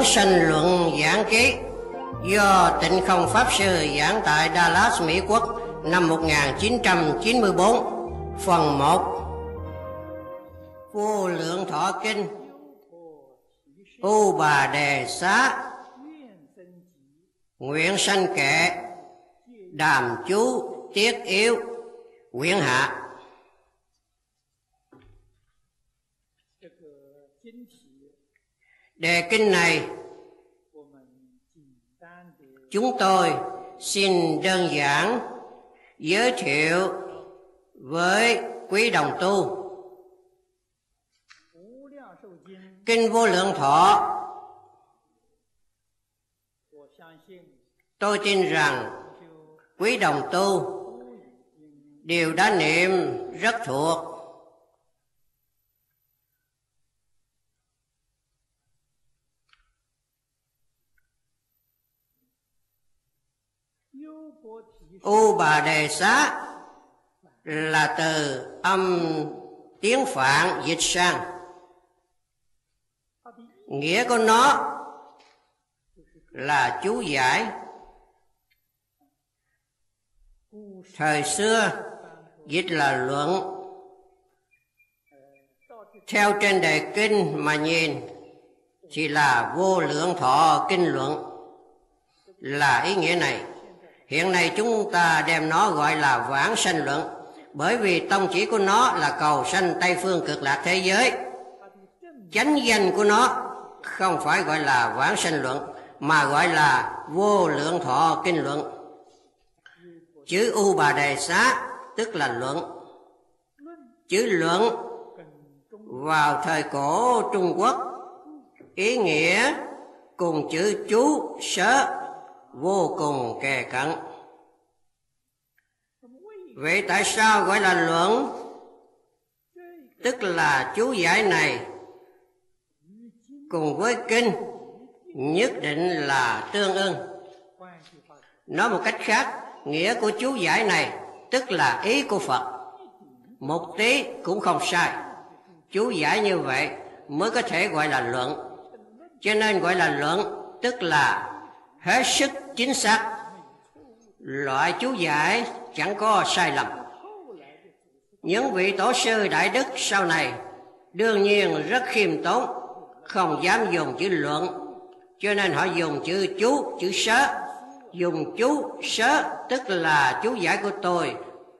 Sanh Luận Giảng Ký do Tịnh Không Pháp Sư giảng tại Dallas, Mỹ Quốc năm 1994. Phần 1. Vô Lượng Thọ Kinh. U Bà Đề Xá nguyện sanh kệ đàm chú tiết yếu quyển hạ. Đề kinh này chúng tôi xin đơn giản giới thiệu với quý đồng tu. Kinh Vô Lượng Thọ, tôi tin rằng quý đồng tu đều đã niệm rất thuộc. U Bà Đề Xá là từ âm tiếng Phạn dịch sang. Nghĩa của nó là chú giải. Thời xưa dịch là luận. Theo trên đề kinh mà nhìn thì là Vô Lượng Thọ Kinh Luận, là ý nghĩa này. Hiện nay chúng ta đem nó gọi là Vãng Sanh Luận, bởi vì tông chỉ của nó là cầu sanh Tây Phương Cực Lạc thế giới. Chánh danh của nó không phải gọi là Vãng Sanh Luận, mà gọi là Vô Lượng Thọ Kinh Luận. Chữ U Bà Đề Xá tức là luận. Chữ luận vào thời cổ Trung Quốc ý nghĩa cùng chữ chú sớ vô cùng kề cận. Vậy tại sao gọi là luận? Tức là chú giải này cùng với kinh nhất định là tương ưng. Nói một cách khác, nghĩa của chú giải này tức là ý của Phật, một tí cũng không sai. Chú giải như vậy mới có thể gọi là luận. Cho nên gọi là luận tức là hết sức chính xác. Loại chú giải chẳng có sai lầm. Những vị tổ sư đại đức sau này đương nhiên rất khiêm tốn, không dám dùng chữ luận, cho nên họ dùng chữ chú, chữ sớ. Dùng chú sớ tức là chú giải của tôi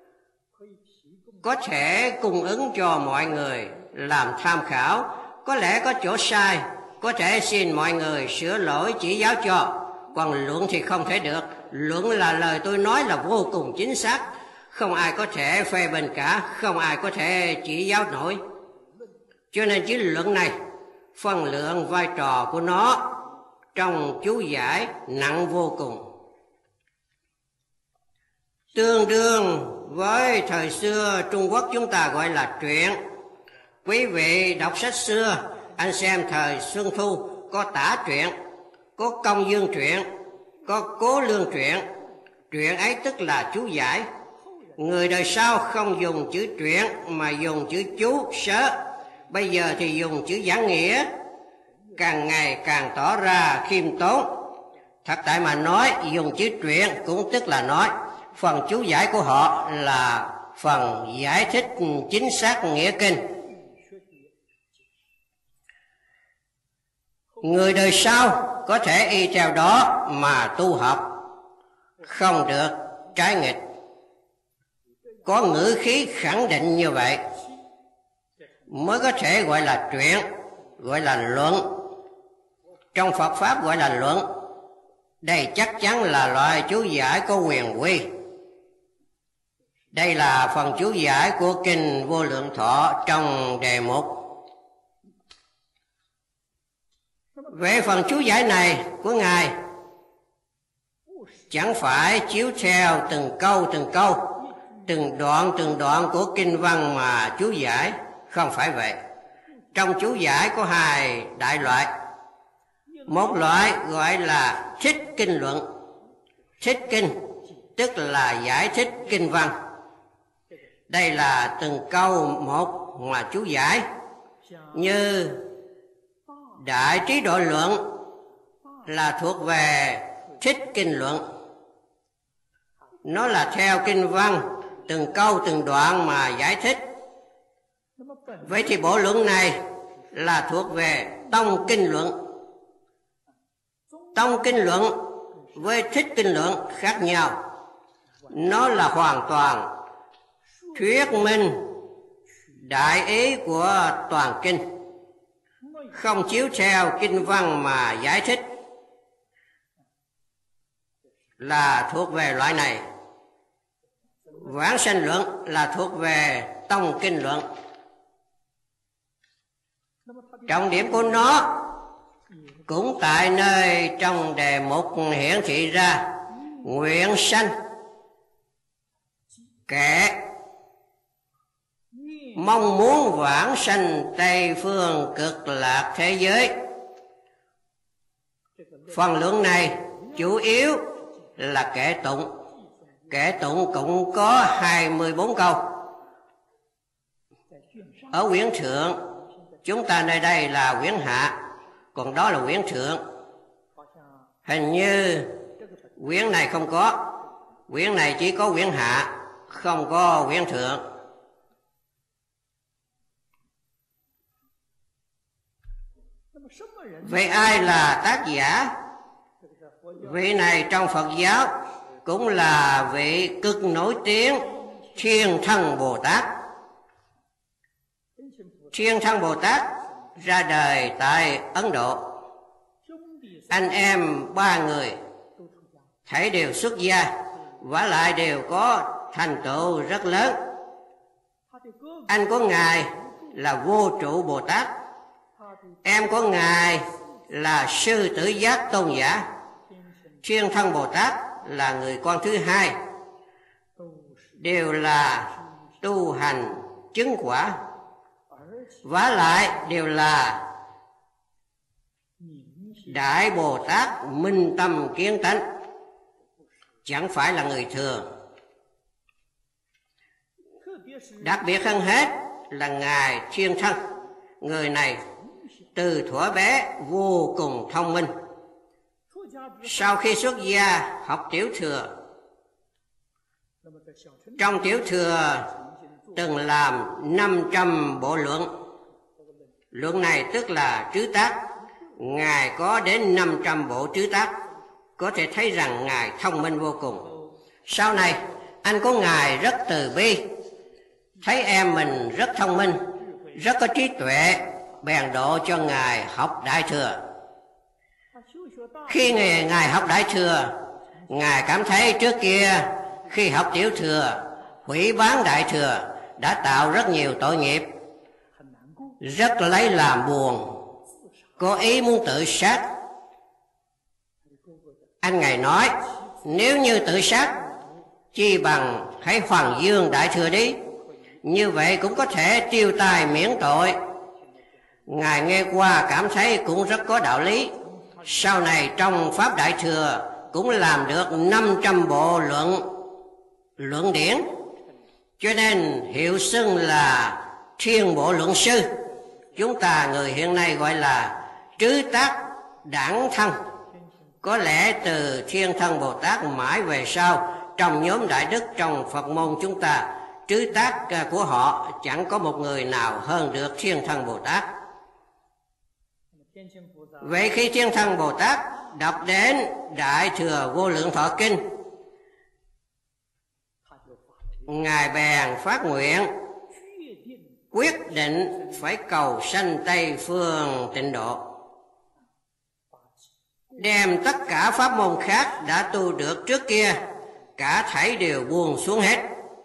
có thể cung ứng cho mọi người làm tham khảo. Có lẽ có chỗ sai, có thể xin mọi người sửa lỗi chỉ giáo cho. Còn luận thì không thể được. Luận là lời tôi nói là vô cùng chính xác, không ai có thể phê bình cả, không ai có thể chỉ giáo nổi. Cho nên chữ luận này phân lượng vai trò của nó trong chú giải nặng vô cùng. Tương đương với thời xưa Trung Quốc chúng ta gọi là truyện. Quý vị đọc sách xưa, anh xem thời Xuân Thu có Tả truyện, có Công Dương truyện, có Cố Lương truyện. Truyện ấy tức là chú giải. Người đời sau không dùng chữ truyện mà dùng chữ chú sớ. Bây giờ thì dùng chữ giảng nghĩa, càng ngày càng tỏ ra khiêm tốn. Thật tại mà nói, dùng chữ truyện cũng tức là nói. Phần chú giải của họ là phần giải thích chính xác nghĩa kinh. Người đời sau có thể y theo đó mà tu học, không được trái nghịch. Có ngữ khí khẳng định như vậy mới có thể gọi là truyện, gọi là luận. Trong Phật Pháp gọi là luận. Đây chắc chắn là loại chú giải có quyền quy. Đây là phần chú giải của Kinh Vô Lượng Thọ trong đề mục. Về phần chú giải này của Ngài chẳng phải chiếu theo từng câu, từng đoạn của kinh văn mà chú giải. Không phải vậy. Trong chú giải có hai đại loại. Một loại gọi là thích kinh luận. Thích kinh tức là giải thích kinh văn. Đây là từng câu một mà chú giải, như Đại Trí Độ Luận là thuộc về Thích Kinh Luận. Nó là theo kinh văn, từng câu từng đoạn mà giải thích. Vậy thì bộ luận này là thuộc về Tông Kinh Luận. Tông Kinh Luận với Thích Kinh Luận khác nhau. Nó là hoàn toàn thuyết minh đại ý của toàn kinh, không chiếu theo kinh văn mà giải thích, là thuộc về loại này. Vãng sanh luận là thuộc về Tông Kinh Luận. Trọng điểm của nó cũng tại nơi trong đề mục hiển thị ra nguyện sanh, kẻ mong muốn vãng sanh Tây Phương Cực Lạc thế giới. Phần luận này chủ yếu là kệ tụng. Kệ tụng cũng có 24 câu. Ở quyển thượng, chúng ta nơi đây là quyển hạ, còn đó là quyển thượng. Hình như quyển này không có. Quyển này chỉ có quyển hạ, không có quyển thượng. Vậy ai là tác giả? Vị này trong Phật giáo cũng là vị cực nổi tiếng Thiên Thân Bồ Tát. Thiên Thân Bồ Tát ra đời tại Ấn Độ. Anh em 3 người thấy đều xuất gia, vả lại đều có thành tựu rất lớn. Anh của Ngài là Vô Trụ Bồ Tát, em của Ngài là Sư Tử Giác Tôn giả. Thiên Thân Bồ Tát là người con thứ hai, đều là tu hành chứng quả, vả lại đều là Đại Bồ Tát minh tâm kiến tánh, chẳng phải là người thường. Đặc biệt hơn hết là Ngài Thiên Thân. Người này từ thuở bé vô cùng thông minh. Sau khi xuất gia học Tiểu Thừa, trong Tiểu Thừa từng làm 500 bộ luận. Luận này tức là trứ tác. Ngài có đến 500 bộ trứ tác, có thể thấy rằng Ngài thông minh vô cùng. Sau này anh của Ngài rất từ bi, thấy em mình rất thông minh, rất có trí tuệ, bèn độ cho Ngài học Đại Thừa. Khi Ngài học Đại Thừa, Ngài cảm thấy trước kia khi học Tiểu Thừa, hủy bán Đại Thừa đã tạo rất nhiều tội nghiệp, rất lấy làm buồn, có ý muốn tự sát. Anh Ngài nói, nếu như tự sát, chi bằng hãy hoàn dương Đại Thừa đi, như vậy cũng có thể tiêu tai miễn tội. Ngài nghe qua cảm thấy cũng rất có đạo lý. Sau này trong Pháp Đại Thừa cũng làm được 500 bộ luận điển, cho nên hiệu xưng là Thiên Bộ Luận Sư. Chúng ta người hiện nay gọi là trứ tác đẳng thân. Có lẽ từ Thiên Thân Bồ Tát mãi về sau, trong nhóm Đại Đức trong Phật môn chúng ta, trứ tác của họ chẳng có một người nào hơn được Thiên Thân Bồ Tát. Vậy khi Thiên Thân Bồ Tát đọc đến Đại Thừa Vô Lượng Thọ Kinh, Ngài bèn phát nguyện quyết định phải cầu sanh Tây Phương Tịnh Độ, đem tất cả pháp môn khác đã tu được trước kia cả thảy đều buông xuống hết.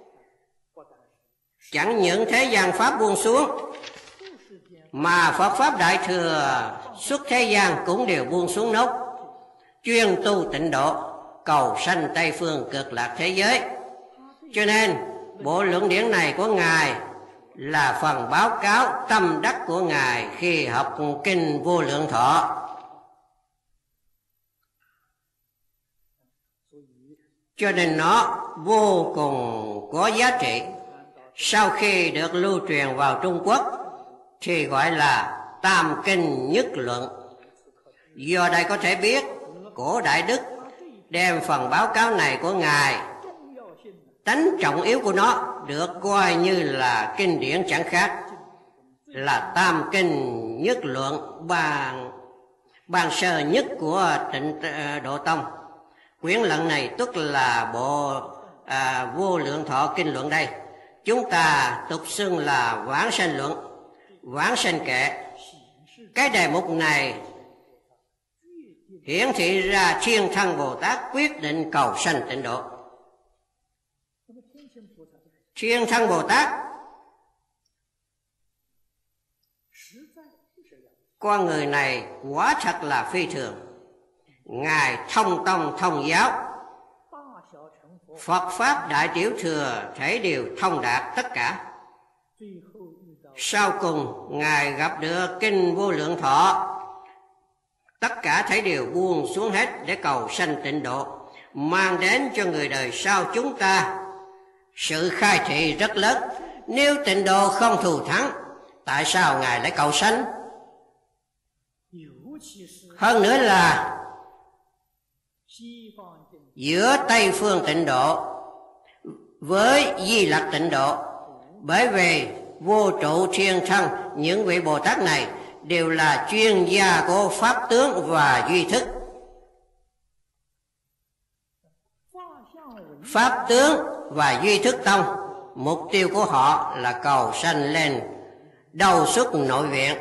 Chẳng những thế gian pháp buông xuống, mà Phật Pháp Đại Thừa xuất thế gian cũng đều buông xuống nốt, chuyên tu tịnh độ, cầu sanh Tây Phương Cực Lạc thế giới. Cho nên bộ luận điển này của Ngài là phần báo cáo tâm đắc của Ngài khi học Kinh Vô Lượng Thọ. Cho nên nó vô cùng có giá trị. Sau khi được lưu truyền vào Trung Quốc thì gọi là Tam Kinh Nhất Luận. Do đây có thể biết cổ Đại Đức đem phần báo cáo này của Ngài, tánh trọng yếu của nó được coi như là kinh điển chẳng khác, là tam kinh nhất luận ban sơ nhất của Tịnh Độ Tông. Quyển luận này tức là bộ Vô Lượng Thọ Kinh Luận đây. Chúng ta tục xưng là Vãng Sanh Luận, Vãng Sanh Kệ. Cái đề mục này hiển thị ra Thiên Thân Bồ Tát quyết định cầu sanh tịnh độ. Thiên Thân Bồ Tát, con người này quả thật là phi thường. Ngài thông tông thông giáo, Phật Pháp Đại Tiểu Thừa thể đều thông đạt tất cả. Sau cùng Ngài gặp được Kinh Vô Lượng Thọ, tất cả thể đều buông xuống hết để cầu sanh tịnh độ, mang đến cho người đời sau chúng ta sự khai thị rất lớn. Nếu tịnh độ không thù thắng, tại sao Ngài lại cầu sanh? Hơn nữa là giữa Tây Phương tịnh độ với Di Lặc tịnh độ, bởi vì Vô Trụ Thiên Thân, những vị Bồ Tát này đều là chuyên gia của Pháp tướng và Duy Thức. Pháp tướng và Duy Thức Tông, mục tiêu của họ là cầu sanh lên Đầu Xuất Nội Viện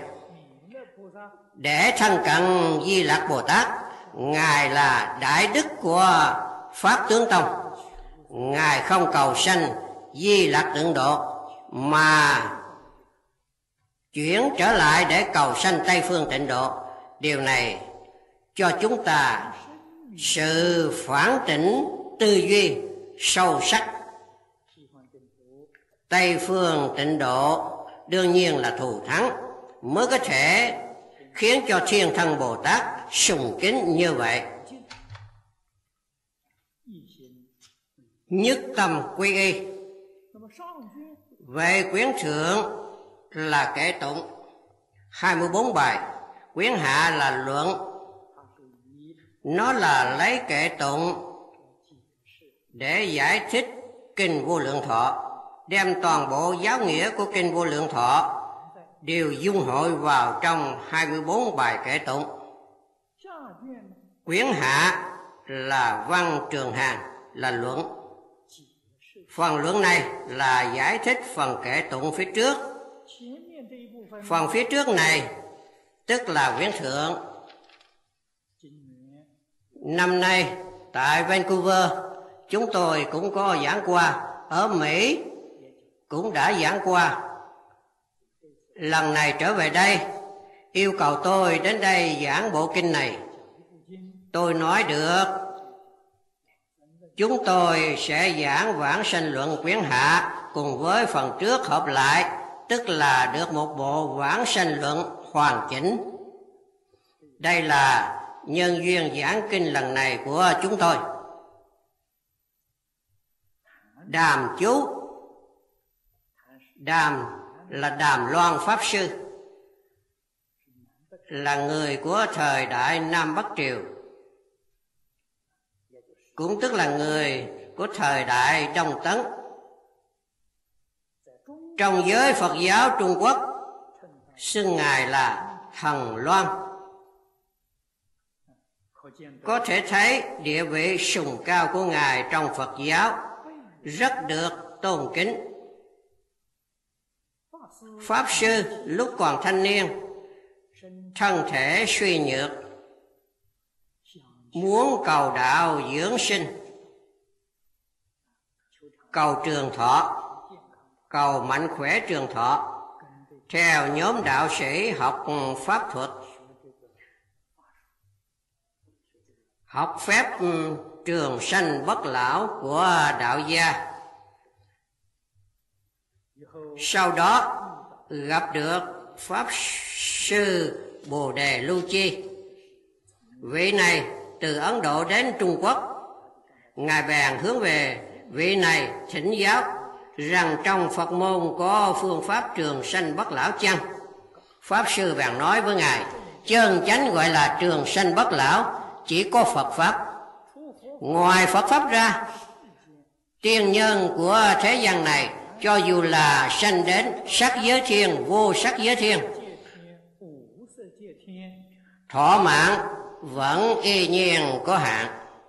để thân cận Di Lặc Bồ Tát. Ngài là Đại Đức của Pháp Tướng Tông. Ngài không cầu sanh Di Lặc tịnh độ mà chuyển trở lại để cầu sanh Tây Phương tịnh độ. Điều này cho chúng ta sự phản tỉnh tư duy sâu sắc. Tây Phương tịnh độ đương nhiên là thù thắng, mới có thể khiến cho Thiên Thân Bồ Tát sùng kính như vậy. Nhất tâm quy y. Về quyển thượng là kệ tụng 24 bài, quyển hạ là luận. Nó là lấy kệ tụng để giải thích Kinh Vô Lượng Thọ, đem toàn bộ giáo nghĩa của Kinh Vô Lượng Thọ đều dung hội vào trong 24 bài kệ tụng. Quyển hạ là văn trường hàng, là luận. Phần luận này là giải thích phần kệ tụng phía trước. Phần phía trước này tức là quyển thượng. Năm nay tại Vancouver chúng tôi cũng có giảng qua, ở Mỹ cũng đã giảng qua. Lần này trở về đây yêu cầu tôi đến đây giảng bộ kinh này. Tôi nói được, chúng tôi sẽ giảng Vãng Sanh Luận quyển hạ cùng với phần trước hợp lại, tức là được một bộ Vãng Sanh Luận hoàn chỉnh. Đây là nhân duyên giảng kinh lần này của chúng tôi. Đàm chú, Đàm là Đàm Loan Pháp Sư, là người của thời đại Nam Bắc Triều, cũng tức là người của thời đại Đông Tấn. Trong giới Phật giáo Trung Quốc xưng Ngài là Thần Loan. Có thể thấy địa vị sùng cao của Ngài trong Phật giáo rất được tôn kính. Pháp Sư lúc còn thanh niên, thân thể suy nhược, muốn cầu đạo dưỡng sinh, cầu trường thọ, cầu mạnh khỏe trường thọ, theo nhóm đạo sĩ học pháp thuật, học phép trường sanh bất lão của đạo gia. Sau đó gặp được Pháp Sư Bồ Đề Lưu Chi. Vị này từ Ấn Độ đến Trung Quốc. Ngài bèn hướng về vị này thỉnh giáo rằng trong Phật môn có phương pháp trường sanh bất lão chăng? Pháp Sư bèn nói với Ngài, chân chánh gọi là trường sanh bất lão, chỉ có Phật Pháp. Ngoài Phật Pháp ra, tiền nhân của thế gian này, cho dù là sanh đến sắc giới thiên, vô sắc giới thiên, thọ mạng vẫn y nhiên có hạn.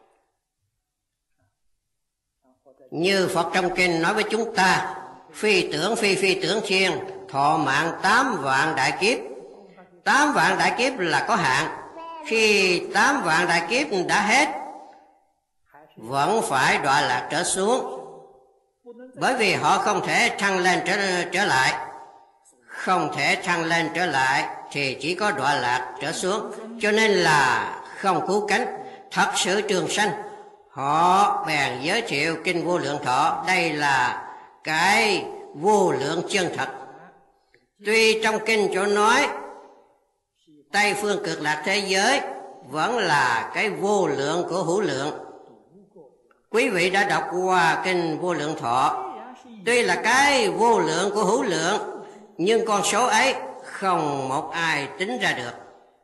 Như Phật trong kinh nói với chúng ta, phi tưởng phi tưởng thiên, thọ mạng 8 vạn đại kiếp. 8 vạn đại kiếp là có hạn. Khi 8 vạn đại kiếp đã hết, vẫn phải đọa lạc trở xuống, bởi vì họ không thể thăng lên trở lại. Không thể thăng lên trở lại thì chỉ có đọa lạc trở xuống, cho nên là không cứu cánh, thật sự trường sanh. Họ bèn giới thiệu kinh Vô Lượng Thọ, đây là cái vô lượng chân thật. Tuy trong kinh chỗ nói Tây phương cực lạc thế giới vẫn là cái vô lượng của hữu lượng. Quý vị đã đọc qua kinh Vô Lượng Thọ, tuy là cái vô lượng của hữu lượng, nhưng con số ấy không một ai tính ra được.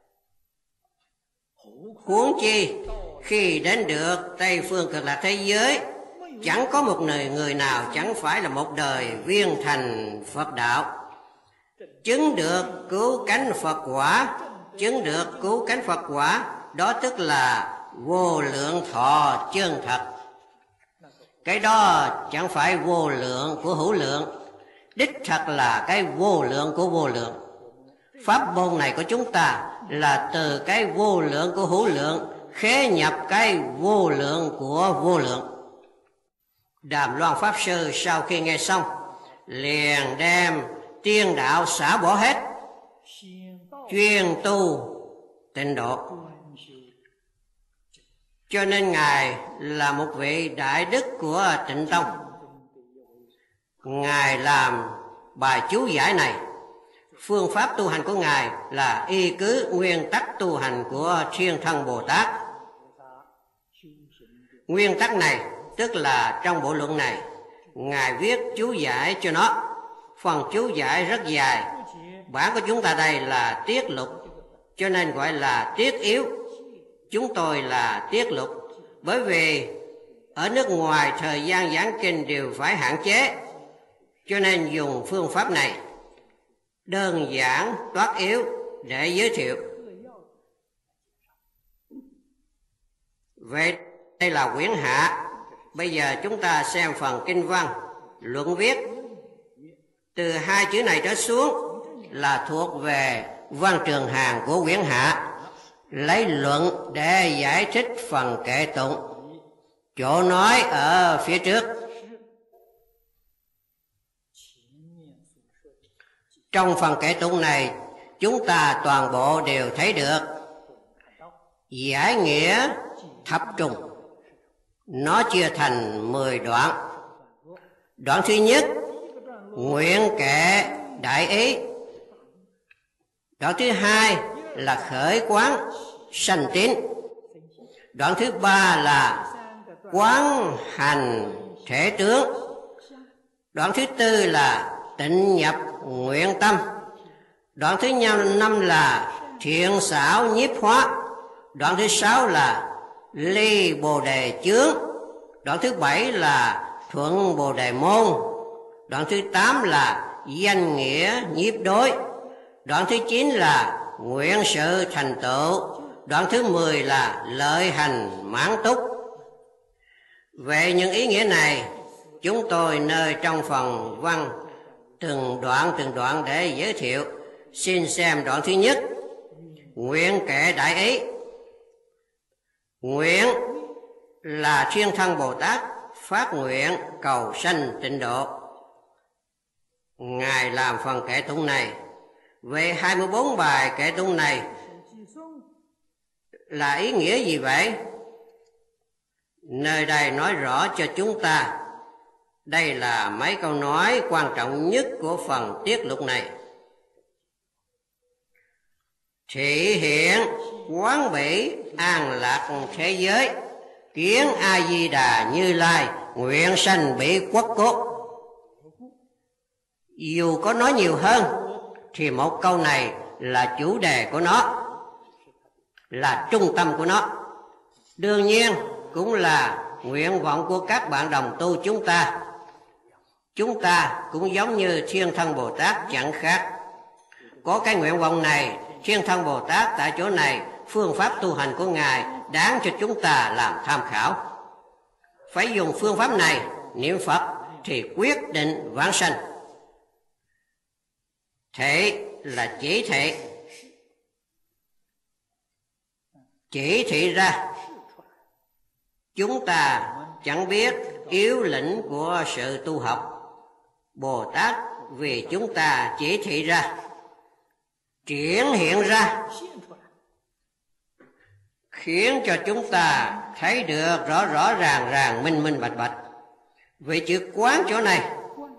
Huống chi khi đến được Tây phương cực lạc thế giới, chẳng có một người nào chẳng phải là một đời viên thành Phật đạo, chứng được cứu cánh Phật quả. Chứng được cứu cánh Phật quả, đó tức là vô lượng thọ chân thật. Cái đó chẳng phải vô lượng của hữu lượng, đích thật là cái vô lượng của vô lượng. Pháp môn này của chúng ta là từ cái vô lượng của hữu lượng khế nhập cái vô lượng của vô lượng. Đàm Loan Pháp Sư sau khi nghe xong liền đem tiên đạo xả bỏ hết, chuyên tu tịnh độ. Cho nên Ngài là một vị đại đức của Tịnh Tông. Ngài làm bài chú giải này, phương pháp tu hành của Ngài là y cứ nguyên tắc tu hành của Thiên Thân Bồ Tát. Nguyên tắc này tức là trong bộ luận này, Ngài viết chú giải cho nó. Phần chú giải rất dài, bản của chúng ta đây là tiết lục, cho nên gọi là tiết yếu. Chúng tôi là tiết lục, bởi vì ở nước ngoài thời gian giảng kinh đều phải hạn chế, cho nên dùng phương pháp này đơn giản toát yếu để giới thiệu. Vậy đây là quyển hạ. Bây giờ chúng ta xem phần kinh văn, luận viết. Từ 2 chữ này trở xuống là thuộc về văn trường hàng của quyển hạ, lấy luận để giải thích phần kệ tụng. Chỗ nói ở phía trước. Trong phần kệ tụng này, chúng ta toàn bộ đều thấy được giải nghĩa thập trùng. Nó chia thành 10 đoạn. Đoạn thứ nhất, nguyện kệ đại ý. Đoạn thứ hai là khởi quán sanh tín. Đoạn thứ ba là quán hành thể tướng. Đoạn thứ tư là tịnh nhập nguyện tâm. Đoạn thứ năm là thiện xảo nhiếp hóa. Đoạn thứ sáu là ly bồ đề chướng. Đoạn thứ bảy là thuận bồ đề môn. Đoạn thứ 8 là danh nghĩa nhiếp đối. Đoạn thứ 9 là nguyện sự thành tựu. Đoạn thứ 10 là lợi hành mãn túc. Về những ý nghĩa này, chúng tôi nơi trong phần văn từng đoạn để giới thiệu. Xin xem đoạn thứ nhất, nguyện kệ đại ý. Nguyện là Thiên Thân Bồ Tát phát nguyện cầu sanh tịnh độ. Ngài làm phần kệ tụng này. Về 24 bài kệ tụng này là ý nghĩa gì vậy? Nơi đây nói rõ cho chúng ta. Đây là mấy câu nói quan trọng nhất của phần tiết lục này. Thị hiện quán bỉ an lạc thế giới, kiến A Di Đà Như Lai nguyện sanh bỉ quốc cốt. Dù có nói nhiều hơn thì một câu này là chủ đề của nó. là trung tâm của nó. Đương nhiên cũng là nguyện vọng của các bạn đồng tu chúng ta. Chúng ta cũng giống như Thiên Thân Bồ Tát chẳng khác. Có cái nguyện vọng này, Thiên Thân Bồ Tát tại chỗ này, phương pháp tu hành của Ngài đáng cho chúng ta làm tham khảo. Phải dùng phương pháp này niệm Phật thì quyết định vãng sanh. Thể là chỉ thị ra. Chúng ta chẳng biết yếu lĩnh của sự tu học. Bồ Tát vì chúng ta chỉ thị ra, triển hiện ra, khiến cho chúng ta thấy được rõ ràng, minh bạch. Vì chữ quán chỗ này,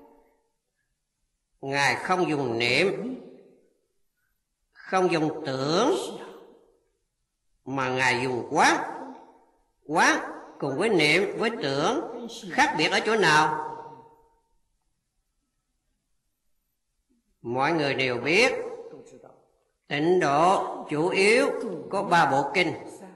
Ngài không dùng niệm, không dùng tưởng, mà Ngài dùng quán. Quán cùng với niệm, với tưởng khác biệt ở chỗ nào? Mọi người đều biết Tịnh độ chủ yếu có 3 bộ kinh.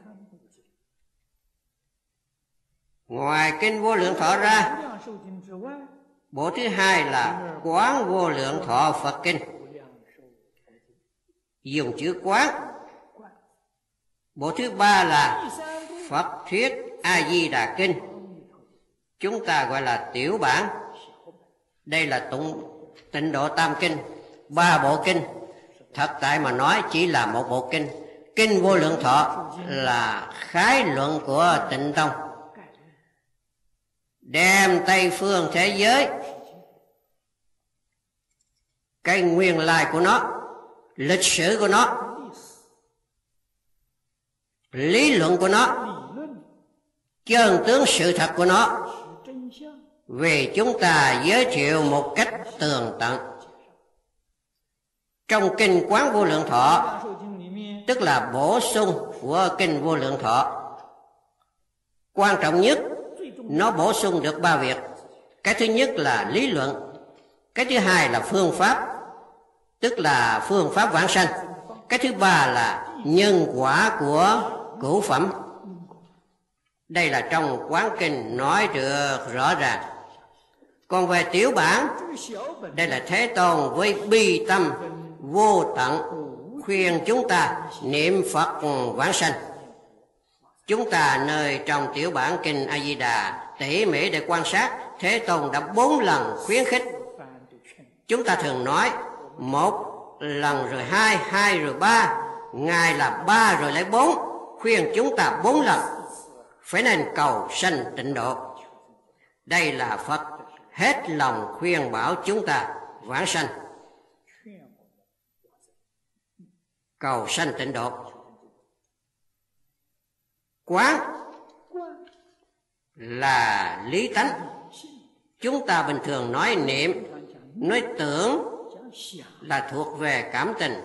Ngoài kinh Vô Lượng Thọ ra, bộ thứ hai là Quán Vô Lượng Thọ Phật Kinh, dùng chữ quán. Bộ thứ ba là Phật Thuyết A Di Đà Kinh, chúng ta gọi là tiểu bản. Đây là Tịnh độ tam kinh, 3 bộ kinh. Thật tại mà nói chỉ là một bộ kinh. Kinh Vô Lượng Thọ là khái luận của Tịnh Tông, đem Tây phương thế giới cái nguyên lai của nó, lịch sử của nó, lý luận của nó, chân tướng sự thật của nó, vì chúng ta giới thiệu một cách tường tận. Trong kinh Quán Vô Lượng Thọ, tức là bổ sung của kinh Vô Lượng Thọ, quan trọng nhất nó bổ sung được 3 việc. Cái thứ nhất là lý luận, cái thứ hai là phương pháp, tức là phương pháp vãng sanh, cái thứ ba là nhân quả của cửu phẩm. Đây là trong quán kinh nói được rõ ràng. Còn về tiểu bản, đây là Thế Tôn với bi tâm vô tận khuyên chúng ta niệm Phật vãng sanh. Chúng ta nơi trong tiểu bản kinh A Di Đà tỉ mỉ để quan sát, Thế Tôn đã 4 lần khuyến khích. Chúng ta thường nói 1 lần rồi 2, 2 rồi 3, Ngài là 3 rồi lại 4, khuyên chúng ta 4 lần phải nên cầu sanh tịnh độ. Đây là Phật hết lòng khuyên bảo chúng ta vãng sanh, cầu sanh tịnh độ. Quán là lý tánh. Chúng ta bình thường nói niệm, nói tưởng là thuộc về cảm tình.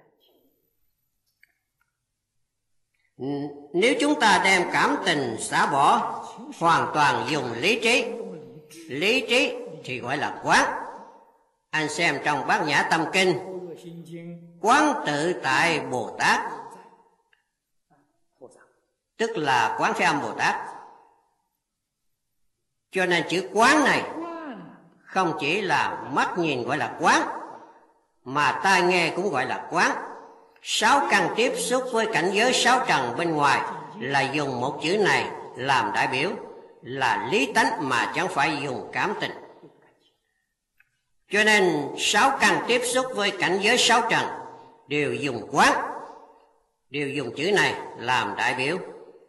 Nếu chúng ta đem cảm tình xả bỏ, hoàn toàn dùng lý trí thì gọi là quán. Anh xem trong Bát Nhã Tâm Kinh, quán tự tại Bồ Tát, tức là Quán Thế Âm Bồ Tát. Cho nên chữ quán này không chỉ là mắt nhìn gọi là quán, mà tai nghe cũng gọi là quán. 6 căn tiếp xúc với cảnh giới 6 trần bên ngoài là dùng một chữ này làm đại biểu, là lý tánh mà chẳng phải dùng cảm tình. Cho nên 6 căn tiếp xúc với cảnh giới 6 trần đều dùng quán, đều dùng chữ này làm đại biểu.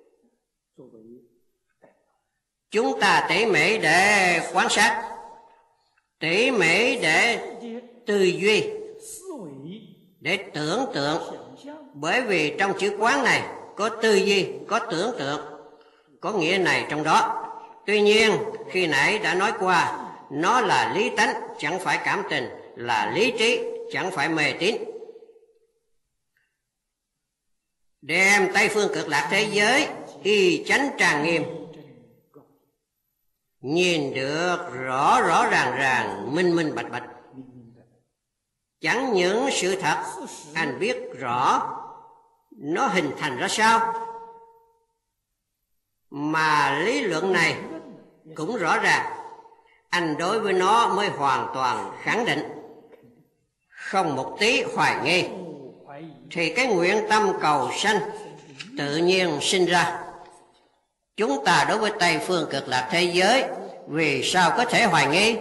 Chúng ta tỉ mỉ để quan sát, tỉ mỉ để tư duy, để tưởng tượng. Bởi vì trong chữ quán này có tư duy, có tưởng tượng, có nghĩa này trong đó. Tuy nhiên khi nãy đã nói qua, nó là lý tánh chẳng phải cảm tình, là lý trí chẳng phải mê tín. Đem Tây phương cực lạc thế giới y chánh trang nghiêm, nhìn được rõ ràng, minh bạch. Chẳng những sự thật anh biết rõ, nó hình thành ra sao? Mà lý luận này cũng rõ ràng, anh đối với nó mới hoàn toàn khẳng định, không một tí hoài nghi, thì cái nguyện tâm cầu sanh tự nhiên sinh ra. Chúng ta đối với Tây phương cực lạc thế giới vì sao có thể hoài nghi?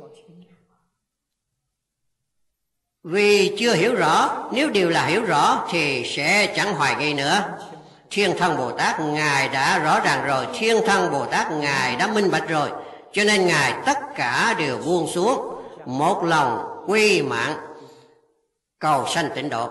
Vì chưa hiểu rõ. Nếu điều là hiểu rõ thì sẽ chẳng hoài nghi nữa. Thiên Thân Bồ Tát Ngài đã rõ ràng rồi, Thiên Thân Bồ Tát Ngài đã minh bạch rồi, cho nên Ngài tất cả đều buông xuống, một lòng quy mạng cầu sanh tịnh độ.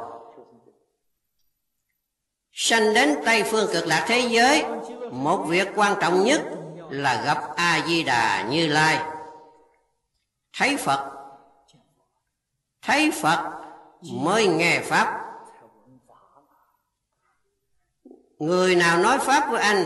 Sanh đến Tây phương cực lạc thế giới, một việc quan trọng nhất là gặp A-di-đà Như Lai. Thấy Phật, thấy Phật mới nghe Pháp. Người nào nói Pháp với anh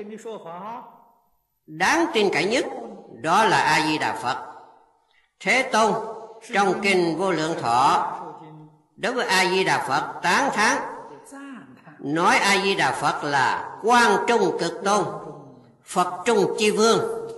đáng tin cậy nhất, đó là A-di-đà Phật. Thế Tôn trong Kinh Vô Lượng Thọ đối với A-di-đà Phật tán thán, nói A-di-đà Phật là Quang Trung Cực Tôn, Phật Trung Chi Vương.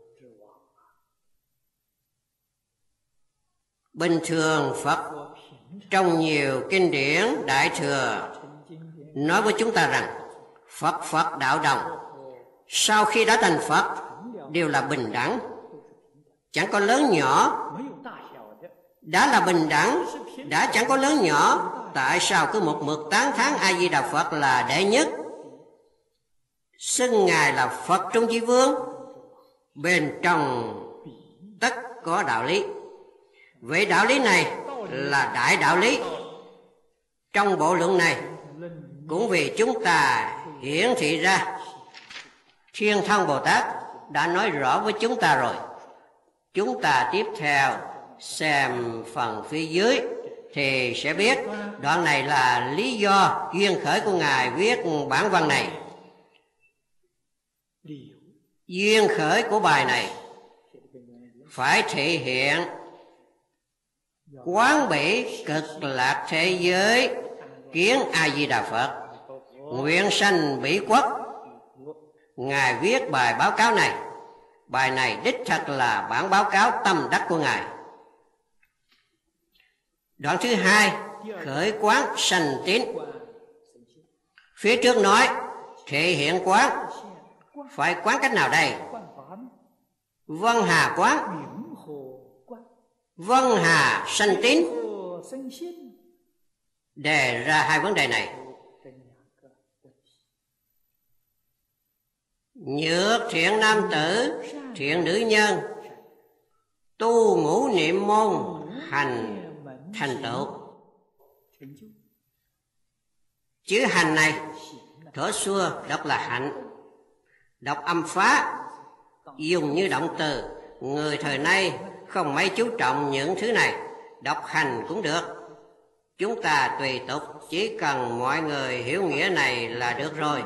Bình thường Phật trong nhiều kinh điển Đại Thừa nói với chúng ta rằng Phật Phật đạo đồng, sau khi đã thành Phật đều là bình đẳng, chẳng có lớn nhỏ. Đã là bình đẳng, đã chẳng có lớn nhỏ, tại sao cứ một mực tán thán A-di-đà Phật là đệ nhất, xưng Ngài là Phật Trung Chi Vương? Bên trong tất có đạo lý. Vậy đạo lý này là đại đạo lý. Trong bộ luận này cũng vì chúng ta hiển thị ra, Thiên Thân Bồ Tát đã nói rõ với chúng ta rồi. Chúng ta tiếp theo xem phần phía dưới thì sẽ biết đoạn này là lý do duyên khởi của Ngài viết bản văn này. Duyên khởi của bài này phải thể hiện quán bỉ cực lạc thế giới, kiến A-di-đà Phật, nguyện sanh Bỉ Quốc. Ngài viết bài báo cáo này. Bài này đích thật là bản báo cáo tâm đắc của Ngài. Đoạn thứ hai, khởi quán sanh tín. Phía trước nói thể hiện quán, phải quán cách nào đây? Vân hà quán, vân hà sanh tín. Đề ra hai vấn đề này. Nhược thiện nam tử, thiện nữ nhân, tu ngũ niệm môn, hành thành tựu. Chữ hành này thuở xưa đọc là hạnh, đọc âm phá, dùng như động từ. Người thời nay không mấy chú trọng những thứ này, đọc hành cũng được. Chúng ta tùy tục, chỉ cần mọi người hiểu nghĩa này là được rồi.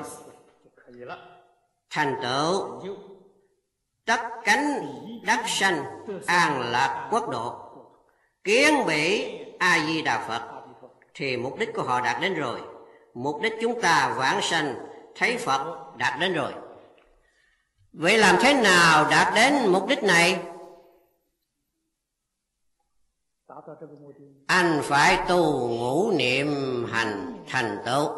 Thành tựu tất cánh đắc sanh an lạc quốc độ, kiến bỉ A-di-đà Phật, thì mục đích của họ đạt đến rồi. Mục đích chúng ta vãng sanh thấy Phật đạt đến rồi. Vậy làm thế nào đạt đến mục đích này? Anh phải tu ngũ niệm hành thành tựu.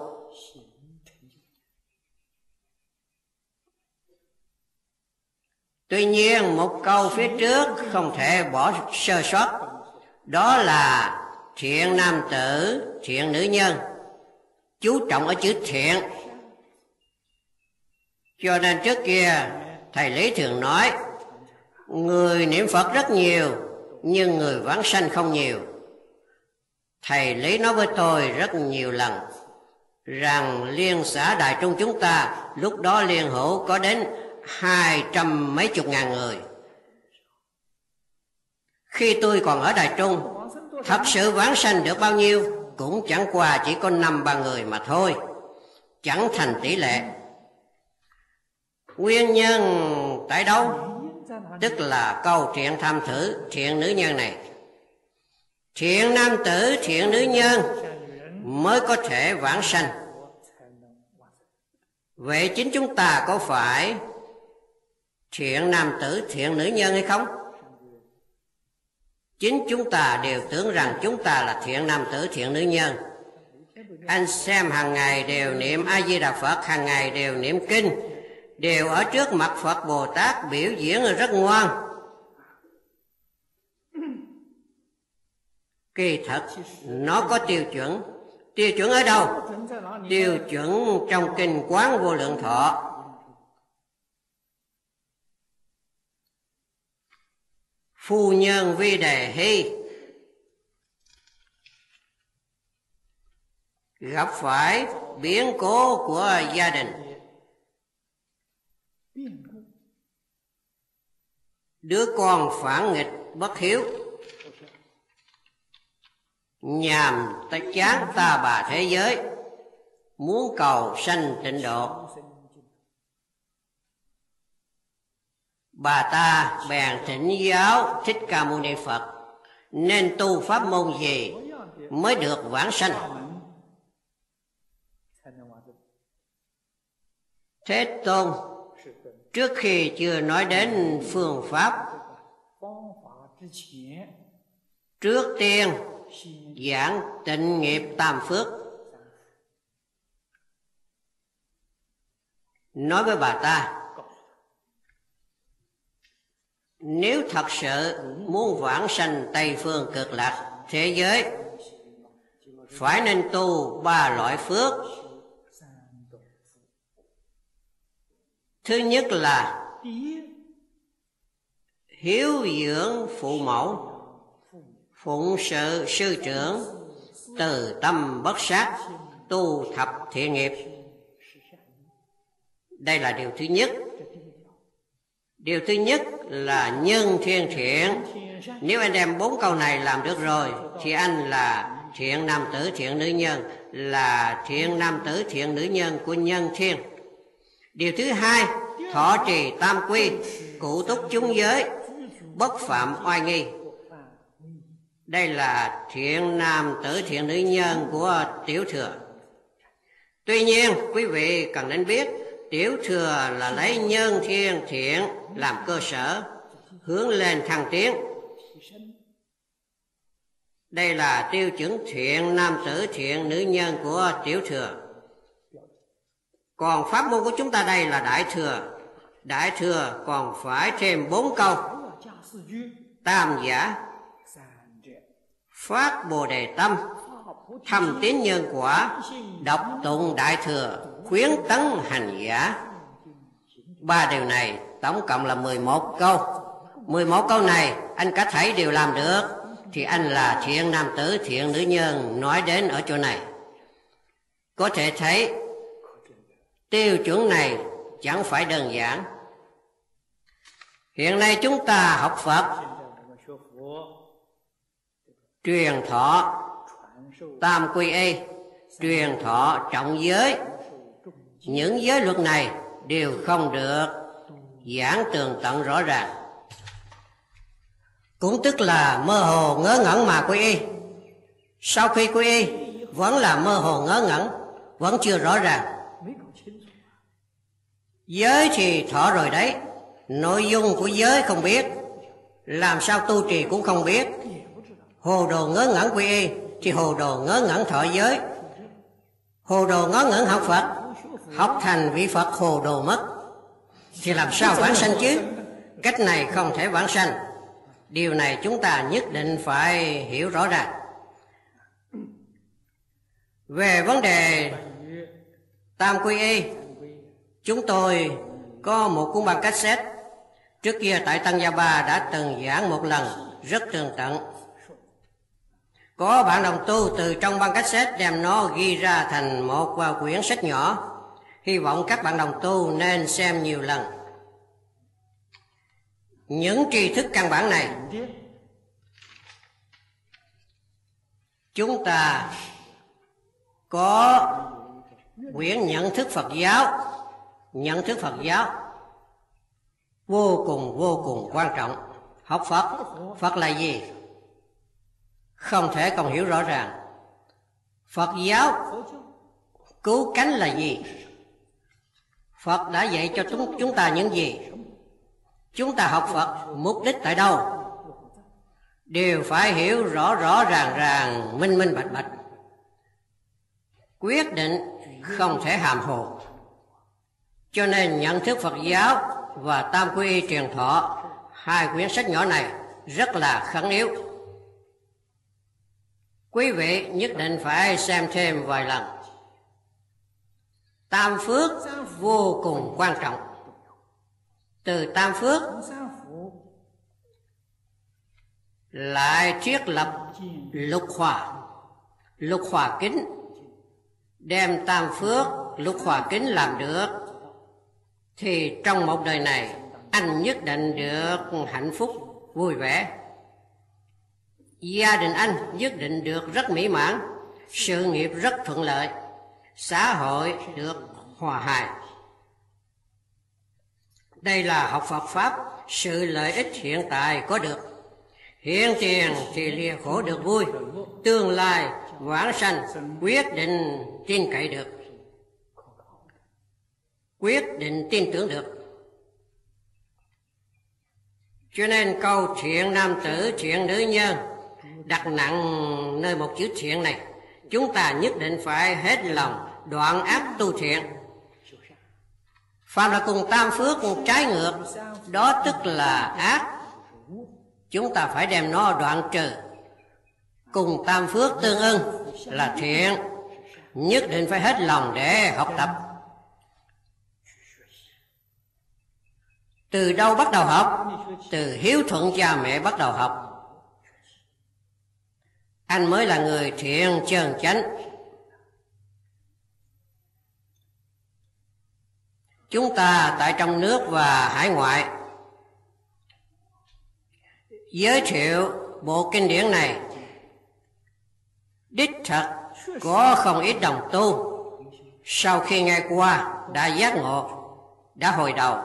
Tuy nhiên một câu phía trước không thể bỏ sơ sót, đó là thiện nam tử, thiện nữ nhân. Chú trọng ở chữ thiện. Cho nên trước kia thầy Lý thường nói, người niệm Phật rất nhiều nhưng người vãng sanh không nhiều. Thầy Lý nói với tôi rất nhiều lần rằng liên xã Đại Trung chúng ta lúc đó liên hữu có đến 200 mấy chục ngàn người. Khi tôi còn ở Đại Trung, thật sự vãng sanh được bao nhiêu cũng chẳng qua chỉ có 5-3 người mà thôi, chẳng thành tỷ lệ. Nguyên nhân tại đâu? Tức là câu thiện tham thử thiện nữ nhân này. Thiện nam tử, thiện nữ nhân mới có thể vãng sanh, Vậy chính chúng ta có phải thiện nam tử thiện nữ nhân hay không? Chính chúng ta đều tưởng rằng chúng ta là thiện nam tử thiện nữ nhân. Anh xem hàng ngày đều niệm A Di Đà Phật, hàng ngày đều niệm kinh, đều ở trước mặt Phật Bồ Tát biểu diễn rất ngoan. Kỳ thật nó có tiêu chuẩn. Tiêu chuẩn ở đâu? Tiêu chuẩn trong kinh Quán Vô Lượng Thọ. Phu nhân vi đề hy, gặp phải biến cố của gia đình, đứa con phản nghịch bất hiếu, nhàm ta chán ta bà thế giới, muốn cầu sanh tịnh độ. Bà ta bèn thỉnh giáo Thích Ca Mâu Ni Phật nên tu pháp môn gì mới được vãng sanh. Thế Tôn trước khi chưa nói đến phương pháp, trước tiên giảng tịnh nghiệp tam phước, nói với bà ta nếu thật sự muốn vãng sanh Tây Phương Cực Lạc thế giới, phải nên tu 3 loại phước. Thứ nhất là hiếu dưỡng phụ mẫu, phụng sự sư trưởng, từ tâm bất sát, tu thập thiện nghiệp. Đây là điều thứ nhất. Điều thứ nhất là nhân thiên thiện. Nếu anh đem 4 câu này làm được rồi thì anh là thiện nam tử thiện nữ nhân, là thiện nam tử thiện nữ nhân của nhân thiên. Điều thứ hai, thọ trì tam quy, cụ túc chúng giới, bất phạm oai nghi. Đây là thiện nam tử thiện nữ nhân của Tiểu Thừa. Tuy nhiên quý vị cần nên biết, Tiểu Thừa là lấy nhân thiên thiện làm cơ sở, hướng lên thăng tiến. Đây là tiêu chuẩn thiện nam tử thiện nữ nhân của Tiểu Thừa. Còn pháp môn của chúng ta đây là Đại Thừa. Đại Thừa còn phải thêm 4 câu: tam giả, phát Bồ Đề tâm, thâm tín nhân quả, đọc tụng Đại Thừa, khuyến tấn hành giả. 3 điều này tổng cộng là 11 câu. 11 câu này anh cả thảy đều làm được thì anh là thiện nam tử thiện nữ nhân nói đến ở chỗ này. Có thể thấy tiêu chuẩn này chẳng phải đơn giản. Hiện nay chúng ta học Phật, truyền thọ tam quy y, truyền thọ trọng giới. Những giới luật này đều không được giảng tường tận rõ ràng, cũng tức là mơ hồ ngớ ngẩn mà quy y. Sau khi quy y vẫn là mơ hồ ngớ ngẩn, vẫn chưa rõ ràng. Giới thì thọ rồi đấy, nội dung của giới không biết, làm sao tu trì cũng không biết. Hồ đồ ngớ ngẩn quy y thì hồ đồ ngớ ngẩn thọ giới. Hồ đồ ngớ ngẩn học Phật, học thành vị Phật hồ đồ mất, thì làm sao vãng sanh chứ? Cách này không thể vãng sanh. Điều này chúng ta nhất định phải hiểu rõ ràng. Về vấn đề tam quy y, chúng tôi có một cuốn băng cassette. Trước kia tại Tăng Gia Ba đã từng giảng một lần rất tường tận. Có bạn đồng tu từ trong băng cassette đem nó ghi ra thành một quyển sách nhỏ. Hy vọng các bạn đồng tu nên xem nhiều lần. Những tri thức căn bản này chúng ta có quyển nhận thức Phật giáo. Nhận thức Phật giáo vô cùng quan trọng. Học Phật, Phật là gì? Không thể không hiểu rõ ràng. Phật giáo cứu cánh là gì? Phật đã dạy cho chúng ta những gì? Chúng ta học Phật mục đích tại đâu? Đều phải hiểu rõ rõ ràng, minh minh bạch bạch. Quyết định không thể hàm hồ. Cho nên nhận thức Phật giáo và Tam Quy Y Truyền Thọ, hai quyển sách nhỏ này rất là khẩn yếu. Quý vị nhất định phải xem thêm vài lần. Tam phước vô cùng quan trọng. Từ tam phước lại thiết lập lục hòa kính, đem tam phước lục hòa kính làm được, thì trong một đời này anh nhất định được hạnh phúc vui vẻ. Gia đình anh nhất định được rất mỹ mãn, sự nghiệp rất thuận lợi, xã hội được hòa hài. Đây là học Phật Pháp, sự lợi ích hiện tại có được. Hiện tiền thì lìa khổ được vui, tương lai vãng sanh quyết định tin cậy được, quyết định tin tưởng được. Cho nên câu thiện nam tử, thiện nữ nhân đặt nặng nơi một chữ thiện này. Chúng ta nhất định phải hết lòng đoạn ác tu thiện. Phạm là cùng tam phước trái ngược, đó tức là ác. Chúng ta phải đem nó đoạn trừ. Cùng tam phước tương ưng là thiện, nhất định phải hết lòng để học tập. Từ đâu bắt đầu học? Từ hiếu thuận cha mẹ bắt đầu học. Anh mới là người thiện chân chánh. Chúng ta tại trong nước và hải ngoại giới thiệu bộ kinh điển này, đích thật có không ít đồng tu sau khi nghe qua đã giác ngộ, đã hồi đầu.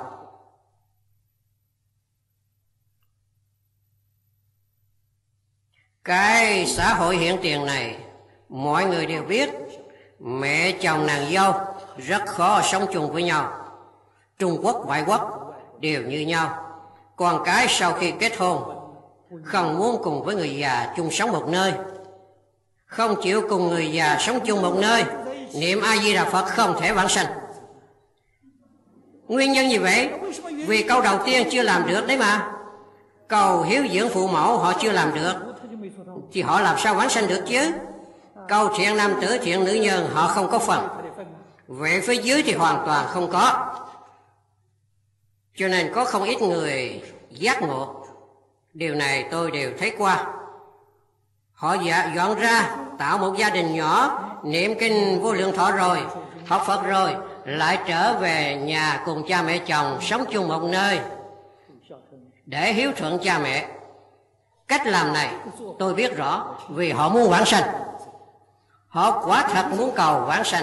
Cái xã hội hiện tiền này, mọi người đều biết mẹ chồng nàng dâu rất khó sống chung với nhau. Trung Quốc, ngoại quốc đều như nhau. Con cái sau khi kết hôn không muốn cùng với người già chung sống một nơi, không chịu cùng người già sống chung một nơi, niệm A Di Đà Phật không thể vãng sanh. Nguyên nhân gì vậy? Vì câu đầu tiên chưa làm được đấy mà. Cầu hiếu dưỡng phụ mẫu họ chưa làm được, thì họ làm sao vãng sanh được chứ? Câu thiện nam tử, thiện nữ nhân họ không có phần, về phía dưới thì hoàn toàn không có. Cho nên có không ít người giác ngộ. Điều này tôi đều thấy qua. Họ dọn ra tạo một gia đình nhỏ, niệm kinh Vô Lượng Thọ rồi, học Phật rồi, lại trở về nhà cùng cha mẹ chồng sống chung một nơi để hiếu thuận cha mẹ. Cách làm này tôi biết rõ, vì họ muốn vãng sanh. Họ quả thật muốn cầu vãng sanh,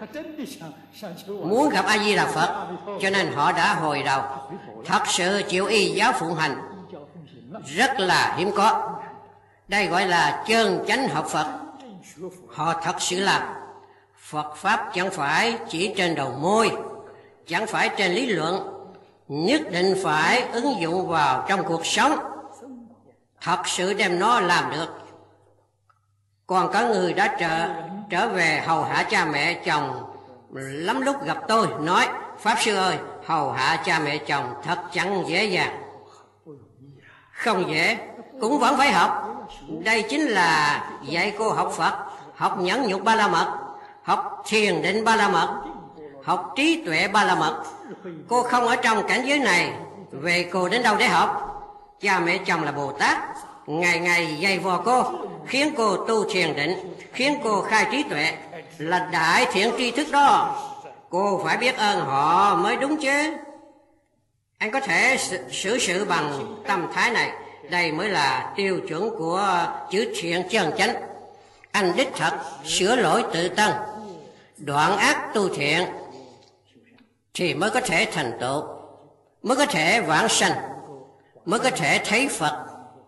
muốn gặp A Di Đà Phật, cho nên họ đã hồi đầu, thật sự chịu y giáo phụng hành, rất là hiếm có. Đây gọi là chân chánh học Phật. Họ thật sự làm. Phật Pháp chẳng phải chỉ trên đầu môi, chẳng phải trên lý luận, nhất định phải ứng dụng vào trong cuộc sống, thật sự đem nó làm được. Còn có người đã trở về hầu hạ cha mẹ chồng, lắm lúc gặp tôi nói: Pháp Sư ơi, hầu hạ cha mẹ chồng thật chẳng dễ dàng. Không dễ, cũng vẫn phải học. Đây chính là dạy cô học Phật, học nhẫn nhục Ba La Mật, học thiền định Ba La Mật, học trí tuệ Ba La Mật. Cô không ở trong cảnh giới này, về cô đến đâu để học? Cha mẹ chồng là Bồ Tát, ngày ngày dạy vò cô, khiến cô tu thiền định, khiến cô khai trí tuệ, là đại thiện tri thức đó. Cô phải biết ơn họ mới đúng chứ. Anh có thể xử sự bằng tâm thái này. Đây mới là tiêu chuẩn của chữ thiện chân chánh. Anh đích thật sửa lỗi tự tân, đoạn ác tu thiện, thì mới có thể thành tựu, mới có thể vãng sanh, mới có thể thấy Phật.